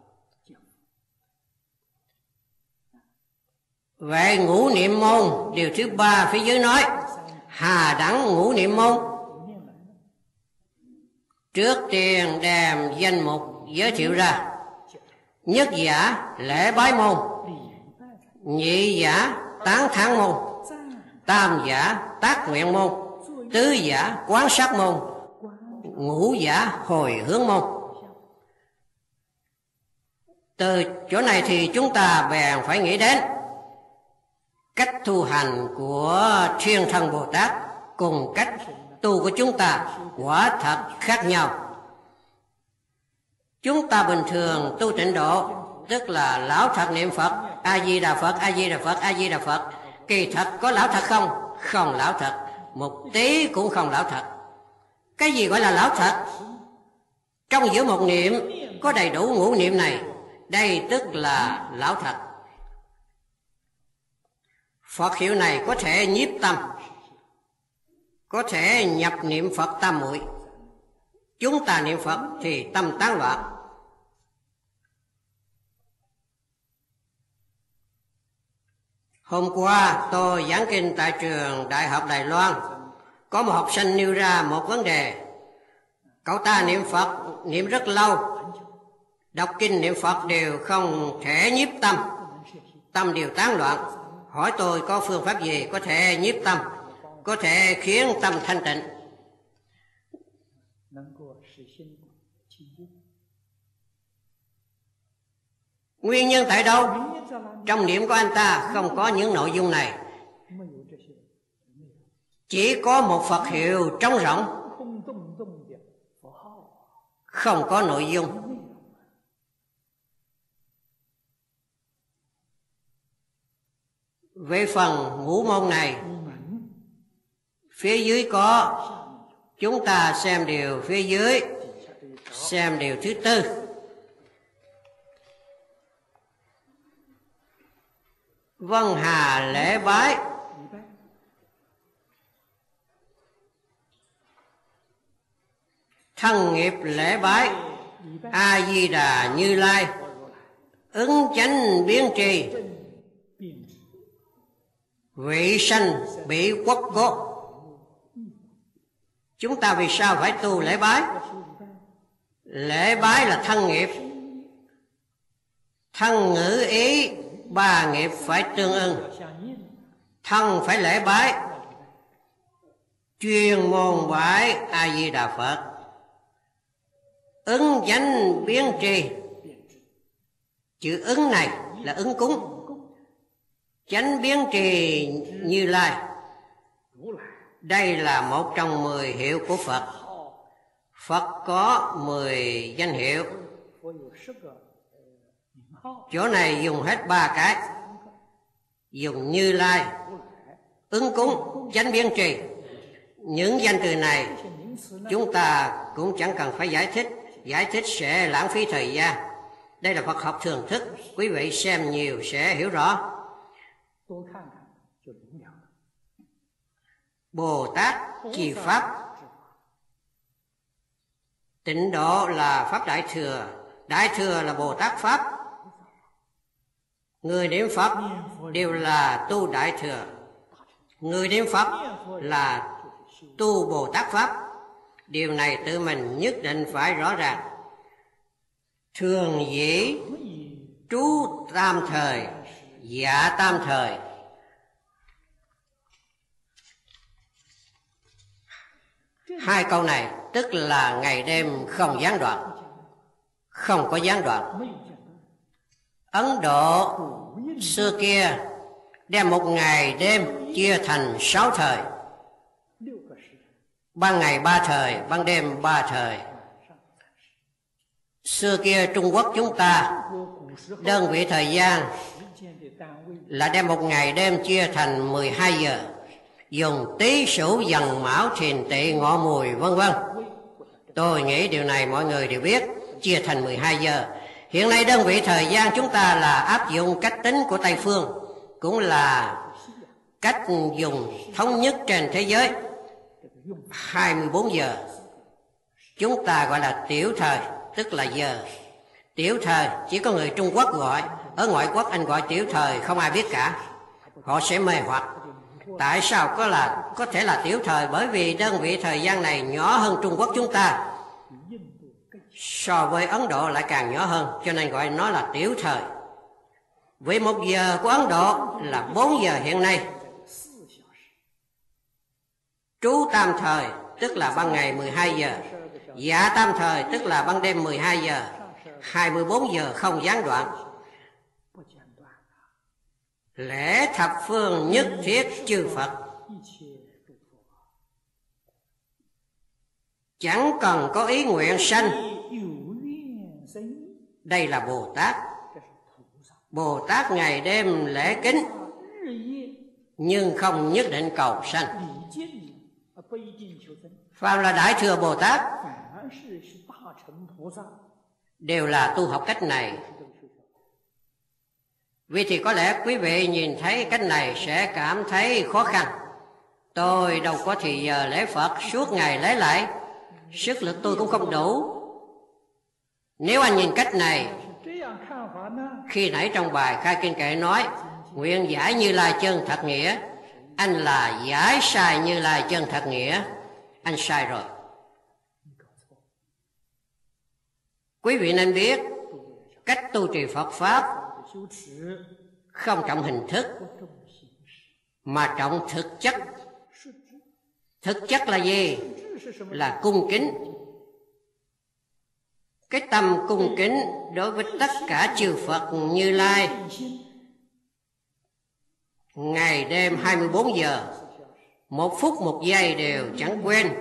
Vậy ngũ niệm môn, điều thứ ba phía dưới nói: hà đẳng ngũ niệm môn. Trước tiên đem danh mục giới thiệu ra. Nhất giả lễ bái môn, nhị giả tán thán môn, tam giả tác nguyện môn, tứ giả quán sát môn, ngũ giả hồi hướng môn. Từ chỗ này thì chúng ta bèn phải nghĩ đến cách tu hành của Thiên Thân Bồ Tát cùng cách tu của chúng ta quả thật khác nhau. Chúng ta bình thường tu tịnh độ, tức là lão thật niệm Phật, A Di Đà Phật, A Di Đà Phật, A Di Đà Phật. Kỳ thật có lão thật không? Không lão thật, một tí cũng không lão thật. Cái gì gọi là lão thật? Trong giữa một niệm có đầy đủ ngũ niệm này, đây tức là lão thật. Phật hiệu này có thể nhiếp tâm, có thể nhập niệm Phật tam muội. Chúng ta niệm Phật thì tâm tán loạn. Hôm qua tôi giảng kinh tại trường Đại học Đài Loan, có một học sinh nêu ra một vấn đề. Cậu ta niệm Phật niệm rất lâu, đọc kinh niệm Phật đều không thể nhiếp tâm, tâm đều tán loạn. Hỏi tôi có phương pháp gì có thể nhiếp tâm, có thể khiến tâm thanh tịnh? Nguyên nhân tại đâu? Trong niệm của anh ta không có những nội dung này, chỉ có một Phật hiệu trống rỗng, không có nội dung. Về phần ngũ môn này, phía dưới có, chúng ta xem điều phía dưới, xem điều thứ tư. Vân hà lễ bái, thân nghiệp lễ bái, A Di Đà Như Lai, ứng chánh biến trì, vị sanh bị quốc cốt. Chúng ta vì sao phải tu lễ bái? Lễ bái là thân nghiệp, thân ngữ ý ba nghiệp phải tương ưng. Thân phải lễ bái, chuyên môn bái A Di Đà Phật. Ứng chánh biến trì, chữ ứng này là ứng cúng. Chánh biến trì Như Lai, đây là một trong 10 hiệu của Phật. Phật có 10 danh hiệu. Chỗ này dùng hết 3 cái, dùng Như Lai, ứng cúng, chánh biến trì. Những danh từ này chúng ta cũng chẳng cần phải giải thích sẽ lãng phí thời gian. Đây là Phật học thường thức, quý vị xem nhiều sẽ hiểu rõ. Bồ Tát trì Pháp, tịnh độ là Pháp Đại Thừa, Đại Thừa là Bồ Tát Pháp. Người niệm Phật đều là tu Đại Thừa, người niệm Phật là tu Bồ Tát Pháp. Điều này tự mình nhất định phải rõ ràng. Thường dĩ trú tam thời, dạ tam thời. Hai câu này tức là ngày đêm không gián đoạn, không có gián đoạn. Ấn Độ xưa kia đem một ngày đêm chia thành 6 thời, ban ngày 3 thời, ban đêm 3 thời. Xưa kia Trung Quốc chúng ta đơn vị thời gian là đem một ngày đêm chia thành 12 giờ, dùng Tý Sửu Dần Mão Thìn Tỵ Ngọ Mùi vân vân. Tôi nghĩ điều này mọi người đều biết, chia thành 12 giờ. Hiện nay đơn vị thời gian chúng ta là áp dụng cách tính của Tây Phương, cũng là cách dùng thống nhất trên thế giới, 24 giờ. Chúng ta gọi là tiểu thời, tức là giờ. Tiểu thời chỉ có người Trung Quốc gọi, ở ngoại quốc anh gọi tiểu thời không ai biết cả, họ sẽ mê hoặc. Tại sao có thể là tiểu thời? Bởi vì đơn vị thời gian này nhỏ hơn Trung Quốc chúng ta. so với Ấn Độ lại càng nhỏ hơn, cho nên gọi nó là tiểu thời. Vì 1 giờ của Ấn Độ là 4 giờ hiện nay. Trú tam thời tức là ban ngày 12 giờ, dạ tam thời tức là ban đêm 12 giờ, 24 giờ không gián đoạn. Lễ thập phương nhất thiết chư Phật, chẳng cần có ý nguyện sanh. Đây là Bồ Tát. Bồ Tát ngày đêm lễ kính, nhưng không nhất định cầu sanh. Phàm là Đại Thừa Bồ Tát đều là tu học cách này. Vì thì có lẽ quý vị nhìn thấy cách này sẽ cảm thấy khó khăn. Tôi đâu có thì giờ lễ Phật suốt ngày lễ lại, sức lực tôi cũng không đủ. Nếu anh nhìn cách này, khi nãy trong bài khai kinh kệ nói nguyện giải Như Lai chân thật nghĩa, anh là giải sai Như Lai chân thật nghĩa. Anh sai rồi. Quý vị nên biết cách tu trì Phật Pháp không trọng hình thức mà trọng thực chất. Thực chất là gì? Là cung kính. Cái tâm cung kính đối với tất cả chư Phật Như Lai, ngày đêm 24 giờ, 1 phút 1 giây đều chẳng quên,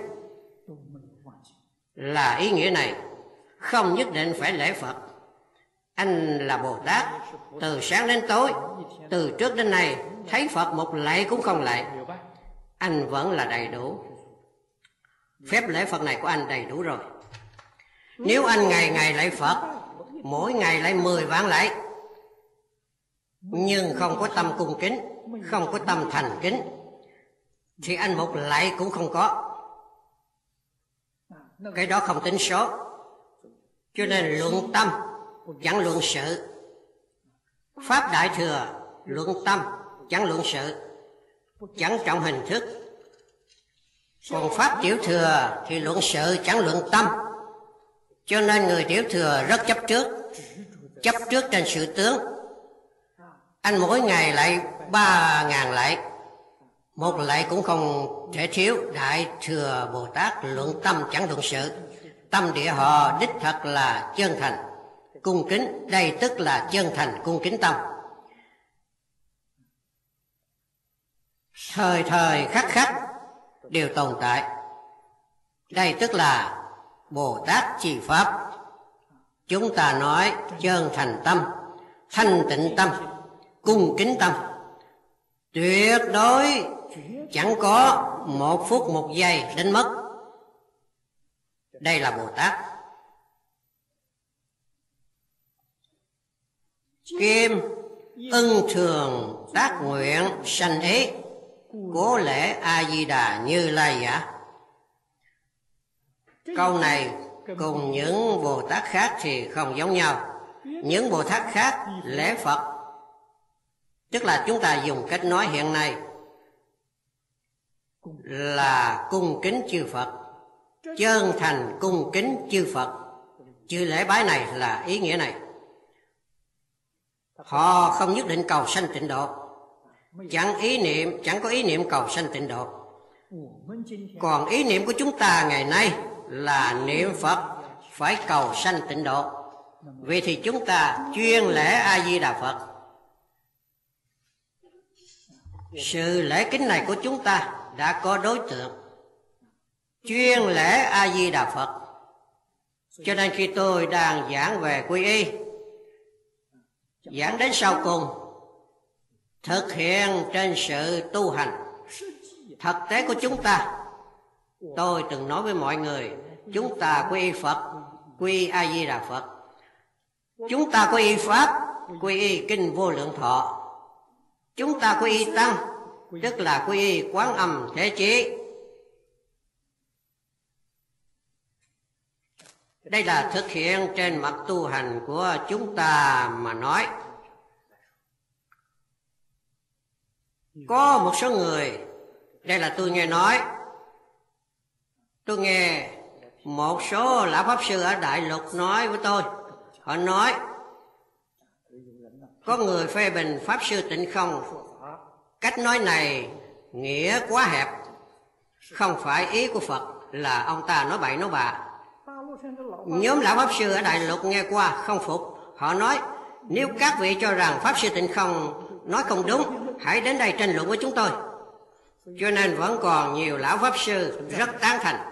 là ý nghĩa này. Không nhất định phải lễ Phật. Anh là Bồ Tát, từ sáng đến tối, từ trước đến nay, thấy Phật một lạy cũng không lạy, anh vẫn là đầy đủ. Phép lễ Phật này của anh đầy đủ rồi. Nếu anh ngày ngày lạy Phật, mỗi ngày lạy 10 vạn lạy, nhưng không có tâm cung kính, không có tâm thành kính, thì anh một lạy cũng không có. Cái đó không tính số. Cho nên luận tâm chẳng luận sự. Pháp Đại Thừa luận tâm chẳng luận sự, chẳng trọng hình thức. Còn Pháp Tiểu Thừa thì luận sự chẳng luận tâm. Cho nên người Tiểu Thừa rất chấp trước, chấp trước trên sự tướng. Anh mỗi ngày lại 3.000 lạy, một lạy cũng không thể thiếu. Đại Thừa Bồ Tát luận tâm chẳng luận sự. Tâm địa họ đích thật là chân thành cung kính. Đây tức là chân thành cung kính tâm. Thời thời khắc khắc đều tồn tại. Đây tức là Bồ Tát trì Pháp. Chúng ta nói chân thành tâm, thanh tịnh tâm, cung kính tâm, tuyệt đối chẳng có 1 phút 1 giây đánh mất. Đây là Bồ Tát. Kim ưng thường tác nguyện sanh ý, cố lễ A Di Đà Như Lai giả. Câu này cùng những Bồ Tát khác thì không giống nhau. Những Bồ Tát khác lễ Phật, tức là chúng ta dùng cách nói hiện nay là cung kính chư Phật, chân thành cung kính chư Phật. Chữ lễ bái này là ý nghĩa này. Họ không nhất định cầu sanh tịnh độ, chẳng có ý niệm cầu sanh tịnh độ. Còn ý niệm của chúng ta ngày nay là niệm Phật phải cầu sanh tịnh độ. Vì thì chúng ta chuyên lễ A Di Đà Phật. Sự lễ kính này của chúng ta đã có đối tượng, chuyên lễ A Di Đà Phật. Cho nên khi tôi đang giảng về quy y, giảng đến sau cùng, thực hiện trên sự tu hành thực tế của chúng ta. Tôi từng nói với mọi người, chúng ta quy y Phật, quy y A Di Đà Phật. Chúng ta quy y Pháp, quy y Kinh Vô Lượng Thọ. Chúng ta quy y Tăng, tức là quy y Quán Âm Thể Chí. Đây là thực hiện trên mặt tu hành của chúng ta mà nói. Có một số người, đây là tôi nghe nói, tôi nghe Một số lão pháp sư ở Đại Lục nói với tôi, họ nói có người phê bình pháp sư Tịnh Không, cách nói này nghĩa quá hẹp, không phải ý của Phật, là ông ta nói bậy nói bạ. Nhóm lão pháp sư ở Đại Lục nghe qua không phục, họ nói nếu các vị cho rằng pháp sư Tịnh Không nói không đúng, hãy đến đây tranh luận với chúng tôi. Cho nên vẫn còn nhiều lão pháp sư rất tán thành.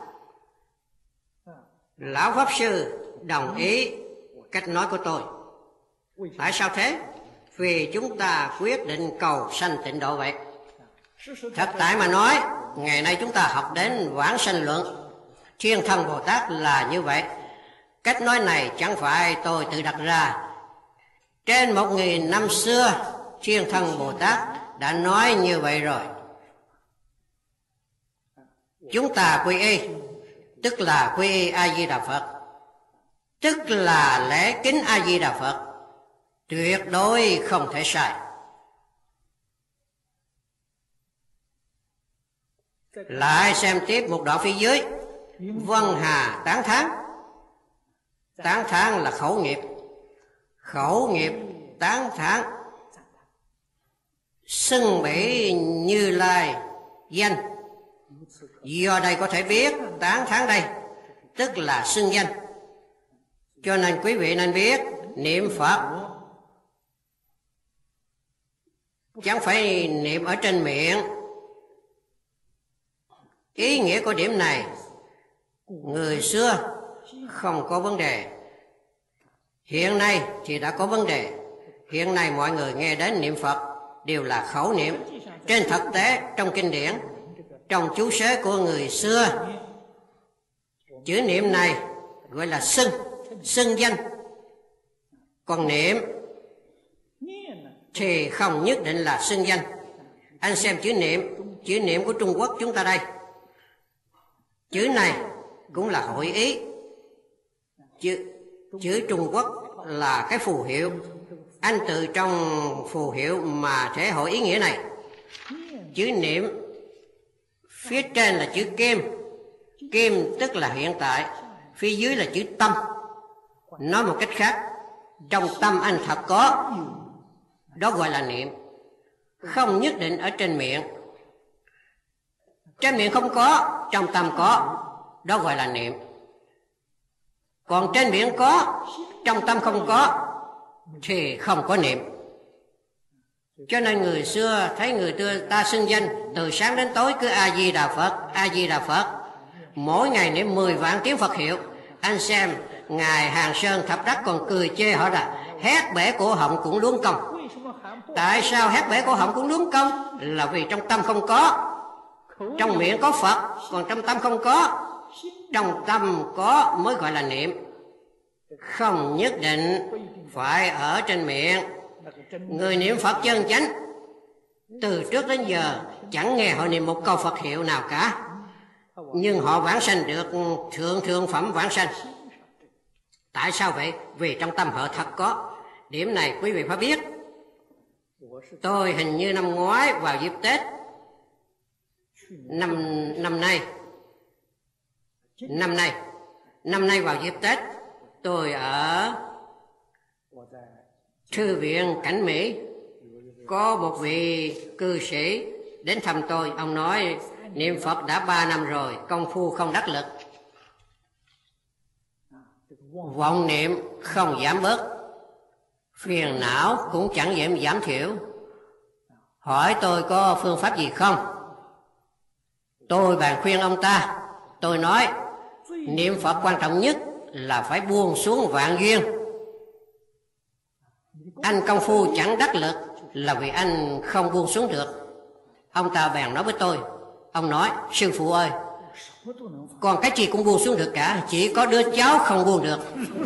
Lão pháp sư đồng ý cách nói của tôi. Tại sao thế? Vì chúng ta quyết định cầu sanh tịnh độ vậy. Thật tại mà nói, ngày nay chúng ta học đến vãng sanh luận, Thiên Thân Bồ Tát là như vậy. Cách nói này chẳng phải tôi tự đặt ra. Trên 1000 năm xưa, Thiên Thân Bồ Tát đã nói như vậy rồi. Chúng ta quy y, tức là quy y A-di-đà Phật, tức là lễ kính A-di-đà Phật, tuyệt đối không thể sai. Lại xem tiếp một đoạn phía dưới. Vân Hà tán thán. Tán thán là khẩu nghiệp. Khẩu nghiệp tán thán. Xưng bỉ Như Lai danh. Do đây có thể biết tán thán đây tức là xưng danh. Cho nên quý vị nên biết niệm Phật chẳng phải niệm ở trên miệng. Ý nghĩa của điểm này người xưa không có vấn đề, hiện nay thì đã có vấn đề. Hiện nay mọi người nghe đến niệm Phật đều là khẩu niệm. Trên thực tế trong kinh điển, trong chú sớ của người xưa, chữ niệm này gọi là xưng danh. Còn niệm thì không nhất định là xưng danh. Anh xem chữ niệm của Trung Quốc chúng ta đây. Chữ này cũng là hội ý. Chữ Trung Quốc là cái phù hiệu. Anh từ trong phù hiệu mà thể hội ý nghĩa này. Chữ niệm phía trên là chữ kim. Kim tức là hiện tại. Phía dưới là chữ tâm. Nói một cách khác, trong tâm anh thật có, đó gọi là niệm. Không nhất định ở trên miệng. Trên miệng không có, trong tâm có, đó gọi là niệm. Còn trên miệng có, trong tâm không có, thì không có niệm. Cho nên người xưa thấy người ta xưng danh, từ sáng đến tối cứ A-di-đà Phật, A-di-đà Phật. Mỗi ngày niệm 10 vạn tiếng Phật hiệu. Anh xem Ngài Hàng Sơn Thập Đắc còn cười chê họ là hét bể cổ họng cũng luống công. Tại sao hét bể cổ họng cũng luống công? Là vì trong tâm không có. Trong miệng có Phật, còn trong tâm không có. Trong tâm có mới gọi là niệm. Không nhất định phải ở trên miệng. Người niệm Phật chân chánh từ trước đến giờ chẳng nghe họ niệm một câu Phật hiệu nào cả, nhưng họ vãng sanh được thượng phẩm vãng sanh. Tại sao vậy? Vì trong tâm họ thật có. Điểm này quý vị phải biết. Tôi hình như năm ngoái vào dịp Tết, năm nay vào dịp Tết, tôi ở Thư viện Cảnh Mỹ. Có một vị cư sĩ đến thăm tôi. Ông nói niệm Phật đã 3 năm rồi, công phu không đắc lực. Vọng niệm không giảm bớt, phiền não cũng chẳng giảm thiểu. Hỏi tôi có phương pháp gì không? Tôi bèn khuyên ông ta. Tôi nói niệm Phật quan trọng nhất là phải buông xuống vạn duyên. Anh công phu chẳng đắc lực là vì anh không buông xuống được. Ông ta bèn nói với tôi. Ông nói sư phụ ơi, còn cái gì cũng buông xuống được cả, chỉ có đứa cháu không buông được.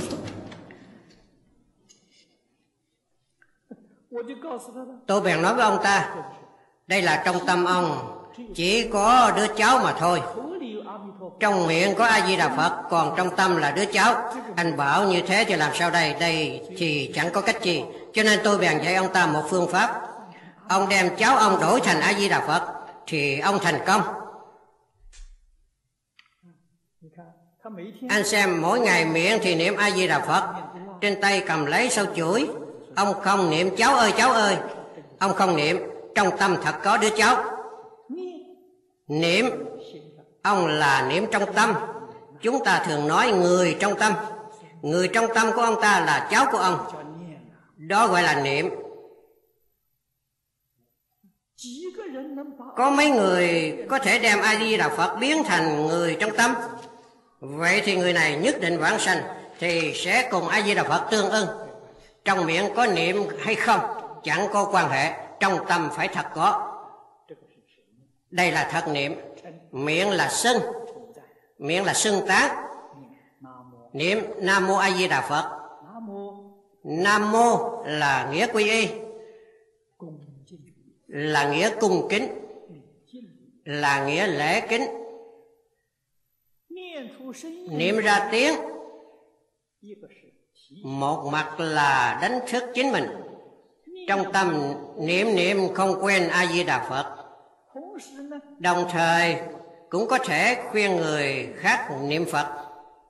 Tôi bèn nói với ông ta, đây là trong tâm ông chỉ có đứa cháu mà thôi. Trong miệng có A-di-đà Phật, còn trong tâm là đứa cháu. Anh bảo như thế thì làm sao đây? Đây thì chẳng có cách gì. Cho nên tôi bèn dạy ông ta một phương pháp. Ông đem cháu ông đổi thành A-di-đà Phật thì ông thành công. Anh xem mỗi ngày miệng thì niệm A Di Đà Phật, trên tay cầm lấy sâu chuỗi. Ông không niệm cháu ơi. Ông không niệm, trong tâm thật có đứa cháu. Niệm, ông là niệm trong tâm. Chúng ta thường nói người trong tâm. Người trong tâm của ông ta là cháu của ông. Đó gọi là niệm. Có mấy người có thể đem A Di Đà Phật biến thành người trong tâm. Vậy thì người này nhất định vãng sanh, thì sẽ cùng A Di Đà Phật tương ưng. Trong miệng có niệm hay không chẳng có quan hệ, trong tâm phải thật có. Đây là thật niệm. Miệng là xưng tán. Niệm Nam Mô A Di Đà Phật. Nam Mô là nghĩa quy y, là nghĩa cung kính, là nghĩa lễ kính. Niệm ra tiếng, một mặt là đánh thức chính mình. Trong tâm niệm không quên A Di Đà Phật. Đồng thời cũng có thể khuyên người khác niệm Phật.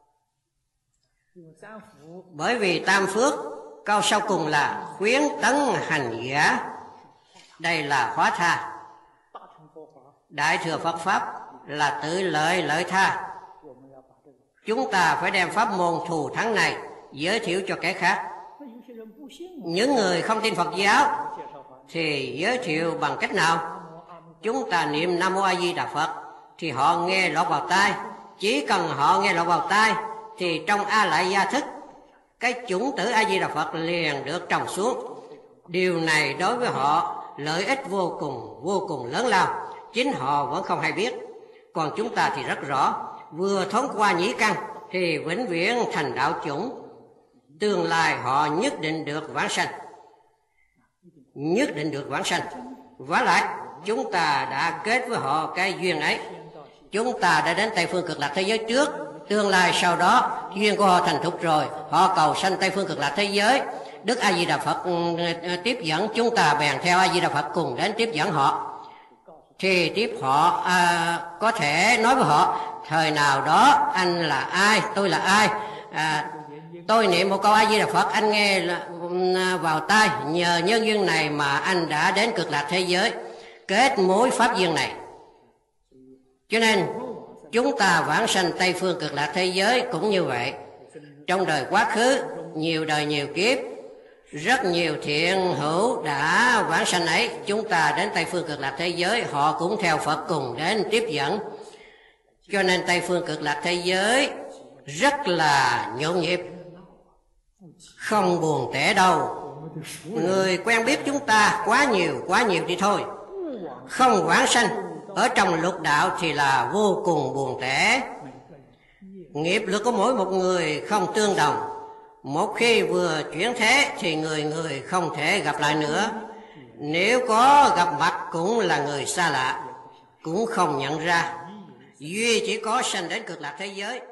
Bởi vì tam phước, câu sau cùng là khuyến tấn hành giả. Đây là hóa tha. Đại thừa Phật Pháp là tự lợi tha. Chúng ta phải đem pháp môn thù thắng này giới thiệu cho kẻ khác. Những người không tin Phật giáo thì giới thiệu bằng cách nào? Chúng ta niệm Nam Mô A Di Đà Phật thì họ nghe lọt vào tai. Chỉ cần họ nghe lọt vào tai thì trong A Lại Gia Thức, cái chủng tử A Di Đà Phật liền được trồng xuống. Điều này đối với họ lợi ích vô cùng lớn lao. Chính họ vẫn không hay biết. Còn chúng ta thì rất rõ. Vừa thoáng qua nhĩ căn thì vĩnh viễn thành đạo chủng. Tương lai họ nhất định được vãng sanh. Vả lại chúng ta đã kết với họ cái duyên ấy. Chúng ta đã đến Tây Phương Cực Lạc thế giới trước. Tương lai sau đó duyên của họ thành thục rồi, họ cầu sanh Tây Phương Cực Lạc thế giới. Đức A Di Đà Phật tiếp dẫn, chúng ta bèn theo A Di Đà Phật cùng đến tiếp dẫn họ. Thì tiếp họ có thể nói với họ, thời nào đó anh là ai, tôi là ai, tôi niệm một câu A Di Đà Phật, anh nghe vào tai, nhờ nhân duyên này mà anh đã đến Cực Lạc thế giới, kết mối pháp duyên này. Cho nên chúng ta vãng sanh Tây Phương Cực Lạc thế giới cũng như vậy. Trong đời quá khứ, nhiều đời nhiều kiếp, rất nhiều thiện hữu đã vãng sanh ấy. Chúng ta đến Tây Phương Cực Lạc thế giới, họ cũng theo Phật cùng đến tiếp dẫn. Cho nên Tây Phương Cực Lạc thế giới rất là nhộn nhịp, không buồn tẻ đâu. Người quen biết chúng ta quá nhiều đi thôi. Không vãng sanh ở trong lục đạo thì là vô cùng buồn tẻ. Nghiệp lực của mỗi một người không tương đồng. Một khi vừa chuyển thế thì người không thể gặp lại nữa. Nếu có gặp mặt cũng là người xa lạ, cũng không nhận ra. Duy chỉ có sanh đến Cực Lạc thế giới